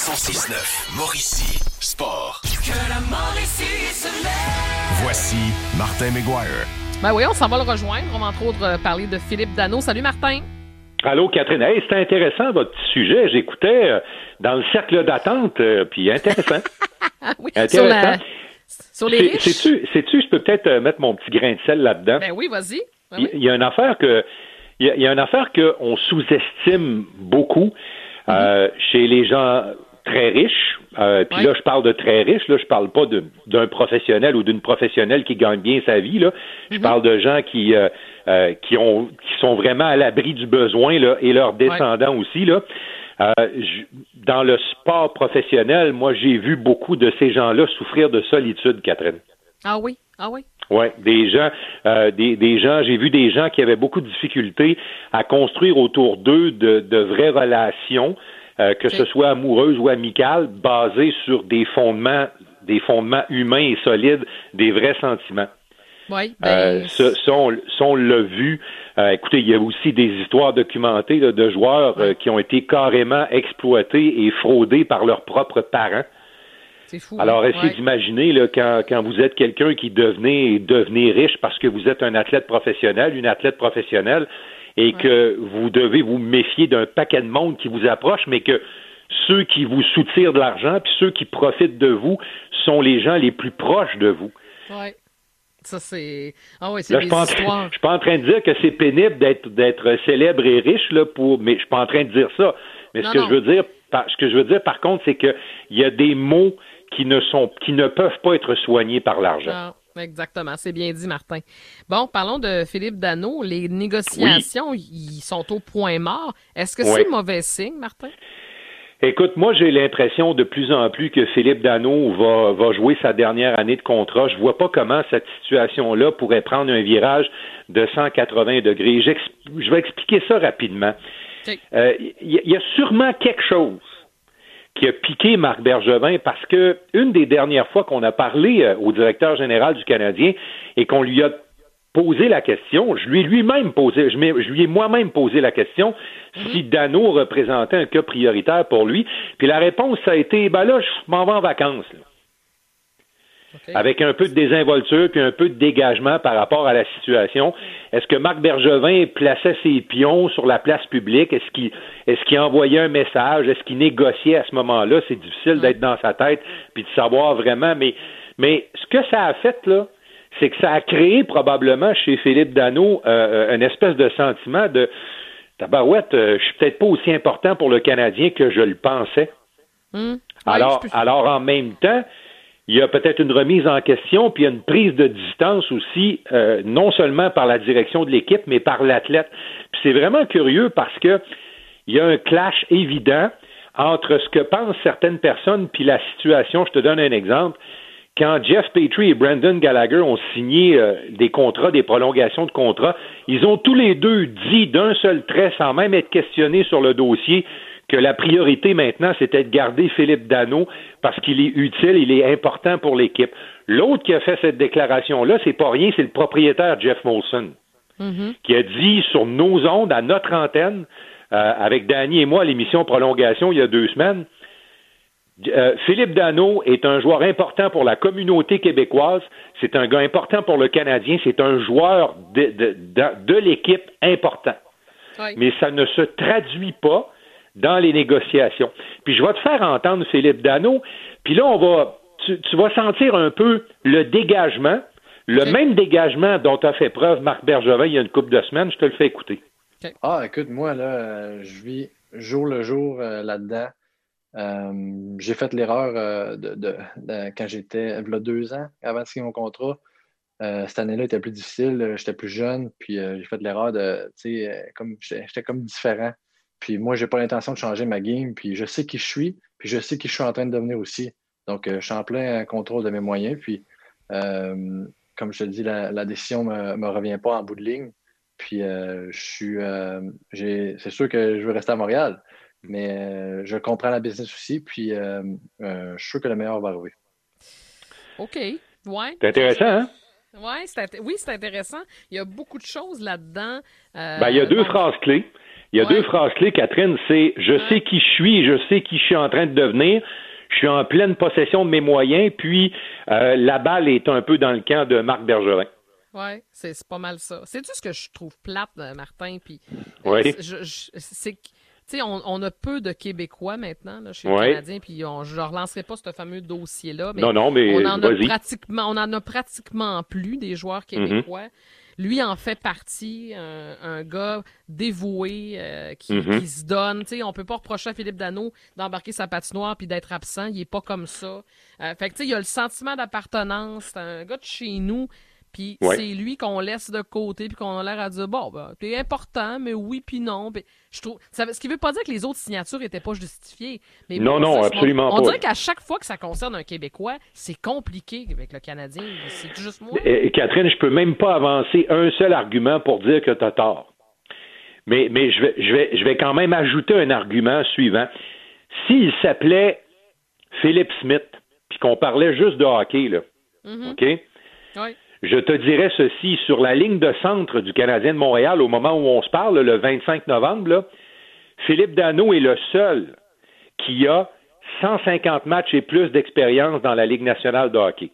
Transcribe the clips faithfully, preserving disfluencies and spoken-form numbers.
cent six neuf, Mauricie, sport. Que la Mauricie se lève. Voici Martin McGuire. Ben oui, on s'en va le rejoindre. On va entre autres euh, parler de Philippe Danault. Salut Martin. Allô Catherine. Hey, c'était intéressant votre petit sujet. J'écoutais euh, dans le cercle d'attente, euh, puis intéressant. oui, intéressant. Sur, la... sur les C'est, riches. sais-tu, sais-tu, je peux peut-être euh, mettre mon petit grain de sel là-dedans. Ben oui, vas-y. Ben il, oui. il y a une affaire que il y a, il y a une affaire qu'on sous-estime beaucoup euh, mm-hmm. chez les gens très riches. Euh, puis oui. là, je parle de très riches. Là, je parle pas de, d'un professionnel ou d'une professionnelle qui gagne bien sa vie. Là, je mm-hmm. parle de gens qui euh, euh, qui ont qui sont vraiment à l'abri du besoin là, et leurs descendants oui. aussi là. Euh, je, dans le sport professionnel, moi, j'ai vu beaucoup de ces gens-là souffrir de solitude, Catherine. Ah oui, ah oui. Oui, des gens, euh, des, des gens, j'ai vu des gens qui avaient beaucoup de difficultés à construire autour d'eux de, de vraies relations, euh, que okay. ce soit amoureuses ou amicales, basées sur des fondements, des fondements humains et solides, des vrais sentiments. Oui, ben... euh, ça, ça, on, ça, on l'a vu. Euh, écoutez, il y a aussi des histoires documentées là, de joueurs ouais. euh, qui ont été carrément exploités et fraudés par leurs propres parents. C'est fou. Alors, essayez ouais. d'imaginer là, quand, quand vous êtes quelqu'un qui devenez, devenez riche parce que vous êtes un athlète professionnel, une athlète professionnelle, et ouais. que vous devez vous méfier d'un paquet de monde qui vous approche, mais que ceux qui vous soutirent de l'argent, puis ceux qui profitent de vous, sont les gens les plus proches de vous. Oui. Ça, c'est... Ah oui, c'est là, des je suis histoires. Je suis pas en train de dire que c'est pénible d'être, d'être célèbre et riche, là, pour... mais je suis pas en train de dire ça. Mais non, ce que non. je veux dire, ce que je veux dire, par contre, c'est que il y a des mots qui ne sont, qui ne peuvent pas être soignés par l'argent. Non, exactement. C'est bien dit, Martin. Bon, parlons de Philippe Danault. Les négociations, oui. ils sont au point mort. Est-ce que oui. c'est mauvais signe, Martin? Écoute, moi, j'ai l'impression de plus en plus que Philippe Danault va, va jouer sa dernière année de contrat. Je vois pas comment cette situation-là pourrait prendre un virage de cent quatre-vingts degrés. J'exp- je vais expliquer ça rapidement. Il okay. euh, y, y a sûrement quelque chose qui a piqué Marc Bergevin parce que une des dernières fois qu'on a parlé euh, au directeur général du Canadien et qu'on lui a posé la question, je lui ai lui-même posé, je, je lui ai moi-même posé la question mm-hmm. si Danault représentait un cas prioritaire pour lui. Puis la réponse ça a été, ben là, je m'en vais en vacances. Là. Okay. Avec un peu de désinvolture puis un peu de dégagement par rapport à la situation. Est-ce que Marc Bergevin plaçait ses pions sur la place publique? Est-ce qu'il, est-ce qu'il envoyait un message? Est-ce qu'il négociait à ce moment-là? C'est difficile mm-hmm. d'être dans sa tête puis de savoir vraiment. Mais, mais ce que ça a fait, là, c'est que ça a créé probablement chez Philippe Danault euh, une espèce de sentiment de tabarouette, euh, je suis peut-être pas aussi important pour le Canadien que je le pensais. Mm. Alors, ouais, alors en même temps, il y a peut-être une remise en question, puis il y a une prise de distance aussi, euh, non seulement par la direction de l'équipe, mais par l'athlète. Puis c'est vraiment curieux parce que il y a un clash évident entre ce que pensent certaines personnes puis la situation. Je te donne un exemple. Quand Jeff Petrie et Brendan Gallagher ont signé euh, des contrats, des prolongations de contrats, ils ont tous les deux dit d'un seul trait, sans même être questionnés sur le dossier, que la priorité maintenant, c'était de garder Philippe Danault parce qu'il est utile, il est important pour l'équipe. L'autre qui a fait cette déclaration-là, c'est pas rien, c'est le propriétaire Jeff Molson, mm-hmm. qui a dit sur nos ondes, à notre antenne, euh, avec Danny et moi à l'émission Prolongation il y a deux semaines, euh, Philippe Danault est un joueur important pour la communauté québécoise, c'est un gars important pour le Canadien, c'est un joueur de, de, de, de l'équipe important. Oui. Mais ça ne se traduit pas dans les négociations. Puis je vais te faire entendre Philippe Danault, puis là, on va, tu, tu vas sentir un peu le dégagement, le okay. même dégagement dont a fait preuve Marc Bergevin il y a une couple de semaines, je te le fais écouter. Okay. Ah, écoute, moi, là, euh, je vis jour le jour euh, là-dedans. Euh, j'ai fait l'erreur euh, de, de, de, quand j'étais, il y a deux ans, avant de signer mon contrat. Euh, cette année-là était plus difficile, j'étais plus jeune, puis euh, j'ai fait l'erreur de, tu sais, comme, j'étais, j'étais comme différent. Puis moi, j'ai pas l'intention de changer ma game, puis je sais qui je suis, puis je sais qui je suis en train de devenir aussi. Donc, euh, je suis en plein contrôle de mes moyens, puis euh, comme je te dis, la, la décision me, me revient pas en bout de ligne. Puis euh, je suis, euh, j'ai, c'est sûr que je veux rester à Montréal, mais euh, je comprends la business aussi, puis euh, euh, je suis sûr que le meilleur va arriver. OK, ouais. C'est intéressant, hein? Ouais, c'est int- oui, c'est intéressant. Il y a beaucoup de choses là-dedans. Euh, ben, il y a deux bon... phrases clés. Il y a Ouais. deux phrases clés, Catherine, c'est « Je Ouais. sais qui je suis, je sais qui je suis en train de devenir, je suis en pleine possession de mes moyens, puis euh, la balle est un peu dans le camp de Marc Bergevin. » Oui, c'est c'est pas mal ça. C'est-tu ce que je trouve plate, euh, Martin? Puis, euh, Oui. c'est- je, je- c'est que, tu sais, on, on a peu de Québécois maintenant là, chez Oui. les Canadiens, puis on, je ne relancerai pas ce fameux dossier-là, mais, Non, non, mais on en a vas-y. pratiquement, on en a pratiquement plus des joueurs québécois. Lui en fait partie, un, un gars dévoué euh, qui, Mhm. qui se donne. Tu sais, on peut pas reprocher à Philippe Danault d'embarquer sa patinoire puis d'être absent. Il est pas comme ça. Euh, fait que tu sais, il a le sentiment d'appartenance. C'est un gars de chez nous. Puis Ouais. c'est lui qu'on laisse de côté puis qu'on a l'air à dire bon ben t'es important mais oui puis non. Puis je trouve ça, ce qui veut pas dire que les autres signatures étaient pas justifiées. Mais Non, moi, non, ça, absolument on, on pas. dirait qu'à chaque fois que ça concerne un Québécois, c'est compliqué avec le Canadien. C'est juste moi. Et, Catherine, je peux même pas avancer un seul argument pour dire que tu as tort. Mais, mais je, vais, je, vais, je vais quand même ajouter un argument suivant. S'il s'appelait Philippe Smith, puis qu'on parlait juste de hockey, là, Mhm. OK? Oui. Je te dirais ceci, sur la ligne de centre du Canadien de Montréal, au moment où on se parle, le vingt-cinq novembre, là, Philippe Danault est le seul qui a cent cinquante matchs et plus d'expérience dans la Ligue nationale de hockey.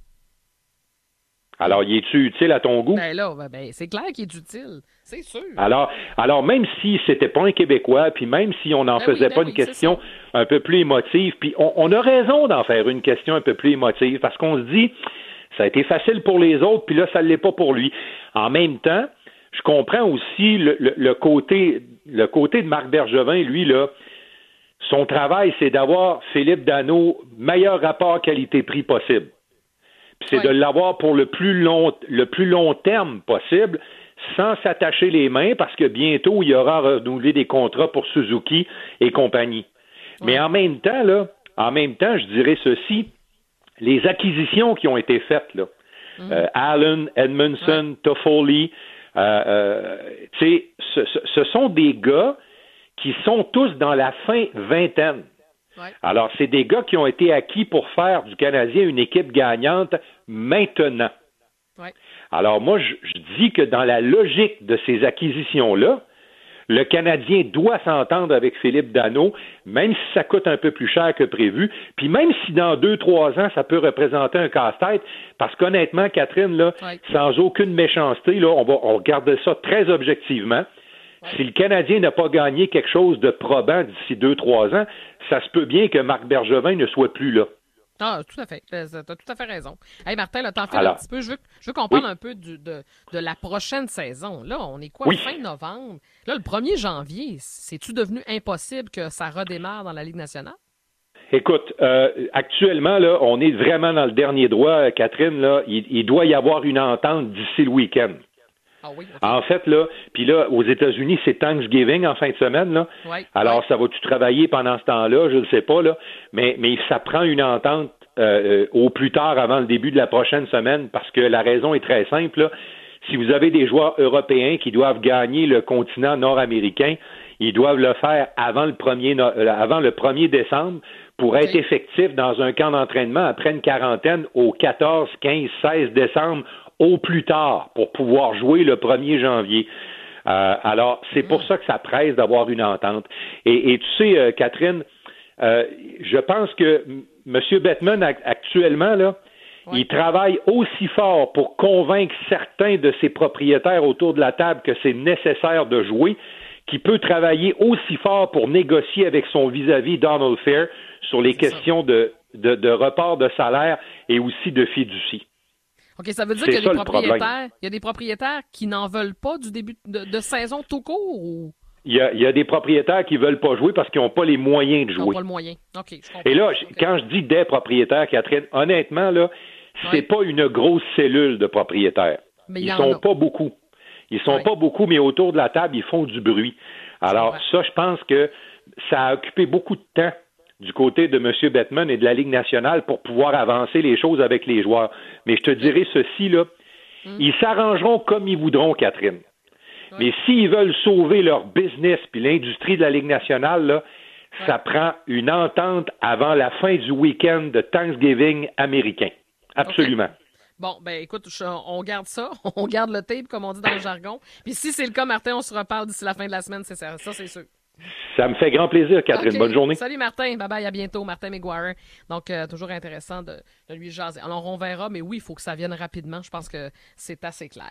Alors, y es-tu utile à ton goût? Ben là, ben, ben, c'est clair qu'il est utile. C'est sûr. Alors, alors même si c'était pas un Québécois, puis même si on n'en Ben faisait oui, ben pas oui, une c'est question un peu plus émotive, puis on, on a raison d'en faire une question un peu plus émotive, parce qu'on se dit, ça a été facile pour les autres, puis là, ça ne l'est pas pour lui. En même temps, je comprends aussi le, le, le côté le côté de Marc Bergevin, lui, là, son travail, c'est d'avoir Philippe Danault meilleur rapport qualité-prix possible. Puis c'est Ouais. de l'avoir pour le plus long le plus long terme possible, sans s'attacher les mains, parce que bientôt, il y aura renouvelé des contrats pour Suzuki et compagnie. Ouais. Mais en même temps, là, en même temps, je dirais ceci, les acquisitions qui ont été faites, là, Mhm. euh, Allen, Edmondson, Toffoli, euh, euh, tu sais, ce, ce, ce sont des gars qui sont tous dans la fin vingtaine. Ouais. Alors, c'est des gars qui ont été acquis pour faire du Canadien une équipe gagnante maintenant. Ouais. Alors, moi, je, je dis que dans la logique de ces acquisitions-là, le Canadien doit s'entendre avec Philippe Danault, même si ça coûte un peu plus cher que prévu, puis même si dans deux, trois ans, ça peut représenter un casse-tête, parce qu'honnêtement, Catherine, là, Ouais. sans aucune méchanceté, là, on va on regarde ça très objectivement. Ouais. Si le Canadien n'a pas gagné quelque chose de probant d'ici deux, trois ans, ça se peut bien que Marc Bergevin ne soit plus là. Ah, tout à fait. Tu as tout à fait raison. Hey Martin, là, t'en fais Alors. un petit peu. Je veux, je veux qu'on parle Oui. un peu du, de, de la prochaine saison. Là, on est quoi, Oui. fin novembre? Là, le premier janvier, c'est-tu devenu impossible que ça redémarre dans la Ligue nationale? Écoute, euh, actuellement, là, on est vraiment dans le dernier droit, Catherine. Là, il, il doit y avoir une entente d'ici le week-end. Ah oui? ok. En fait, là, puis là, aux États-Unis, c'est Thanksgiving en fin de semaine, là. Ouais, Alors, ouais. ça va-tu travailler pendant ce temps-là? Je ne sais pas, là. Mais, mais ça prend une entente euh, euh, au plus tard avant le début de la prochaine semaine, parce que la raison est très simple, là. Si vous avez des joueurs européens qui doivent gagner le continent nord-américain, ils doivent le faire avant le premier, no- euh, avant le premier décembre pour Ok. être effectifs dans un camp d'entraînement après une quarantaine au quatorze, quinze, seize décembre au plus tard pour pouvoir jouer le premier janvier. Euh, alors, c'est pour ça que ça presse d'avoir une entente. Et, et tu sais, euh, Catherine, euh, je pense que M. Bettman, ac- actuellement, là, Ouais. il travaille aussi fort pour convaincre certains de ses propriétaires autour de la table que c'est nécessaire de jouer, qu'il peut travailler aussi fort pour négocier avec son vis-à-vis Donald Fair sur les C'est questions de, de, de report de salaire et aussi de fiducie. OK, ça veut dire C'est qu'il y a ça, des le propriétaires, il y a des propriétaires qui n'en veulent pas du début de, de saison tout court ou Il y, a, il y a des propriétaires qui veulent pas jouer parce qu'ils n'ont pas les moyens de ils n'ont jouer. pas le moyen? OK, je comprends. Et là, j- OK. quand je dis des propriétaires, Catherine, honnêtement, là, c'est Ouais. pas une grosse cellule de propriétaires. Mais il y Ils en sont a. pas beaucoup. Ils sont Ouais. pas beaucoup, mais autour de la table, ils font du bruit. Alors, Ouais. ça, je pense que ça a occupé beaucoup de temps du côté de M. Bettman et de la Ligue nationale pour pouvoir avancer les choses avec les joueurs. Mais je te dirais ceci, là, Mm. ils s'arrangeront comme ils voudront, Catherine. Ouais. Mais s'ils veulent sauver leur business puis l'industrie de la Ligue nationale, là, Ouais. ça prend une entente avant la fin du week-end de Thanksgiving américain. Absolument. Bon, ben écoute, je, on garde ça. On garde le tape, comme on dit dans le jargon. Puis si c'est le cas, Martin, on se reparle d'ici la fin de la semaine, c'est ça, ça c'est sûr. Ça me fait grand plaisir, Catherine. Okay. Bonne journée. Salut Martin. Bye-bye, à bientôt. Martin McGuire. Donc, euh, toujours intéressant de, de lui jaser. Alors, on verra, mais oui, il faut que ça vienne rapidement. Je pense que c'est assez clair.